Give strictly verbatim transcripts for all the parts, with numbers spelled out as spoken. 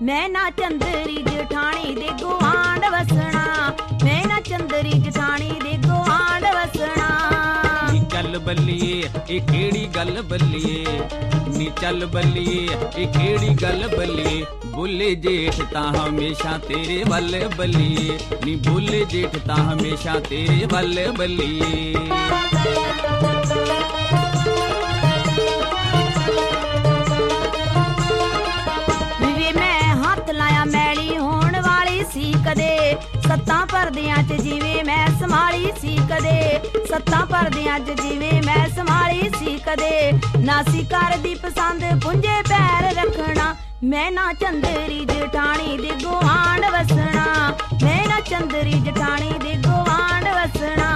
ਮੈਂ ਨਾ ਚੰਦਰੀ ਜਠਾਣੀ ਦੇ ਗੁਆਂਢ ਵਸਣਾ, ਮੈਂ ਨਾ ਚੰਦਰੀ ਜਠਾਣੀ ਦੇ ਗੁਆਂਢ ਵਸਣਾ। ਨੀ ਚੱਲ ਬੱਲੀਏ ਇਹ ਕਿਹੜੀ ਗੱਲ ਬੱਲੀਏ, ਨੀ ਚੱਲ ਬੱਲੀਏ ਇਹ ਕਿਹੜੀ ਗੱਲ ਬੱਲੀਏ, ਬੋਲੇ ਜੇਠ ਤਾਂ ਹਮੇਸ਼ਾ ਤੇਰੇ ਵੱਲ ਬੱਲੀਏ, ਨੀ ਬੋਲੇ ਜੇਠ ਤਾਂ ਹਮੇਸ਼ਾ ਤੇਰੇ ਵੱਲ ਬੱਲੀਏ। ਕਦੇ ਸੱਤਾਂ ਪਰਦਿਆਂ 'ਚ ਜਿਵੇਂ ਮੈਂ ਸੰਭਾਲੀ ਸੀ, ਕਦੇ ਸੱਤਾਂ ਪਰਦਿਆਂ 'ਚ ਜਿਵੇਂ ਮੈਂ ਸੰਭਾਲੀ ਸੀ, ਕਦੇ ਨਾ ਸੀ ਕਰਦੀ ਪਸੰਦ ਪੁੰਜੇ ਪੈਰ ਰੱਖਣਾ, ਮੈਂ ਨਾ ਚੰਦਰੀ ਜਠਾਣੀ ਦੇ ਗੁਆਂਢ ਵਸਣਾ, ਮੈਂ ਨਾ ਚੰਦਰੀ ਜਠਾਣੀ ਦੇ ਗੁਆਂਢ ਵਸਣਾ।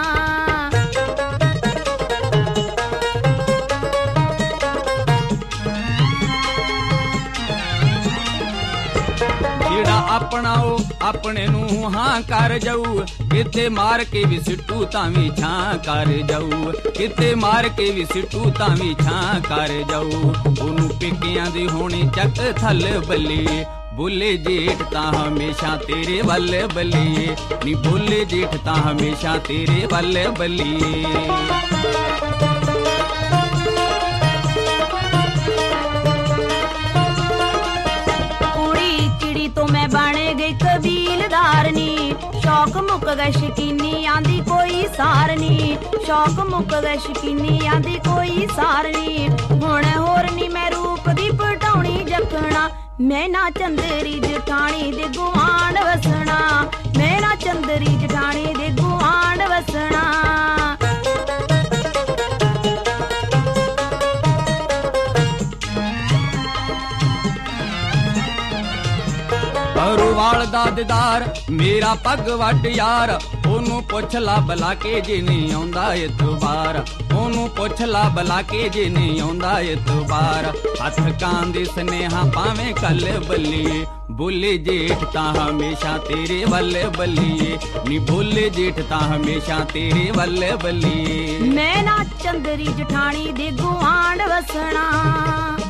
ਜਿਹੜਾ ਆਪਣਾ ਉਹ ਆਪਣੇ ਨੂੰ ਹਾਂ ਕਰ ਜਾਊ, ਕਿਤੇ ਮਾਰ ਕੇ ਵੀ ਸਿੱਟੂ ਤਾਂ ਵੀ ਛਾਂ ਕਰ ਜਾਊ, ਕਿਤੇ ਮਾਰ ਕੇ ਵੀ ਸਿੱਟੂ ਤਾਂ ਵੀ ਛਾਂ ਕਰ ਜਾਊ। ਉਹਨੂੰ ਪੇਕਿਆਂ ਦੀ ਹੋਣੀ ਚੱਕ ਥੱਲ ਬੱਲੀਏ, ਬੋਲੇ ਜੇਠ ਤਾਂ ਹਮੇਸ਼ਾ ਤੇਰੇ ਵੱਲ ਬੱਲੀਏ, ਨੀ ਬੋਲੇ ਜੇਠ ਤਾਂ ਹਮੇਸ਼ਾ ਤੇਰੇ ਵੱਲ ਬੱਲੀਏ। ਕਬੀਲਦਾਰਨੀ ਸ਼ੌਕ ਮੁੱਕ ਗਏ ਸ਼ਕੀਨੀ ਆਂਦੀ ਕੋਈ ਸਾਰਨੀ, ਸ਼ੌਕ ਮੁੱਕ ਗਏ ਸ਼ਕੀਨੀ ਆਂਦੀ ਕੋਈ ਸਾਰਨੀ। ਹੁਣ ਹੋਰ ਨੀ ਮੈਂ ਰੂਪ ਦੀ ਪਟਾਉਣੀ ਜਖਣਾ, ਮੈਂ ਨਾ ਚੰਦਰੀ ਜਠਾਣੀ ਦੇ ਗੁਆਂਢ ਵਸਣਾ, ਮੈਂ ਨਾ ਚੰਦਰੀ ਜਠਾਣੀ ਦੇ ਗੁਆਂਢ ਵਸਣਾ। ਵਾਲ ਦਾ ਦਿਦਾਰ ਮੇਰਾ ਪੱਗ ਵੱਟ ਯਾਰ, ਉਹਨੂੰ ਪੁੱਛ ਲਾ ਬਲਾ ਕੇ ਜੇ ਨਹੀਂ ਆਉਂਦਾ ਇਤਬਾਰ, ਉਹਨੂੰ ਪੁੱਛ ਲਾ ਬਲਾ ਕੇ ਜੇ ਨਹੀਂ ਆਉਂਦਾ ਇਤਬਾਰ। ਹੱਥ ਕਾਂ ਦੇ ਸਨੇਹਾ ਭਾਵੇਂ ਕੱਲ ਬੱਲੀਏ, ਬੋਲੇ ਜੇਠ ਤਾਂ ਹਮੇਸ਼ਾ ਤੇਰੇ ਵੱਲ ਬੱਲੀਏ, ਨੀ ਬੋਲੇ ਜੇਠ ਤਾਂ ਹਮੇਸ਼ਾ ਤੇਰੇ ਵੱਲ ਬੱਲੀਏ। ਮੈਂ ਨਾ ਚੰਦਰੀ ਜਠਾਣੀ ਦੇ ਗੁਆਂਢ ਵਸਣਾ।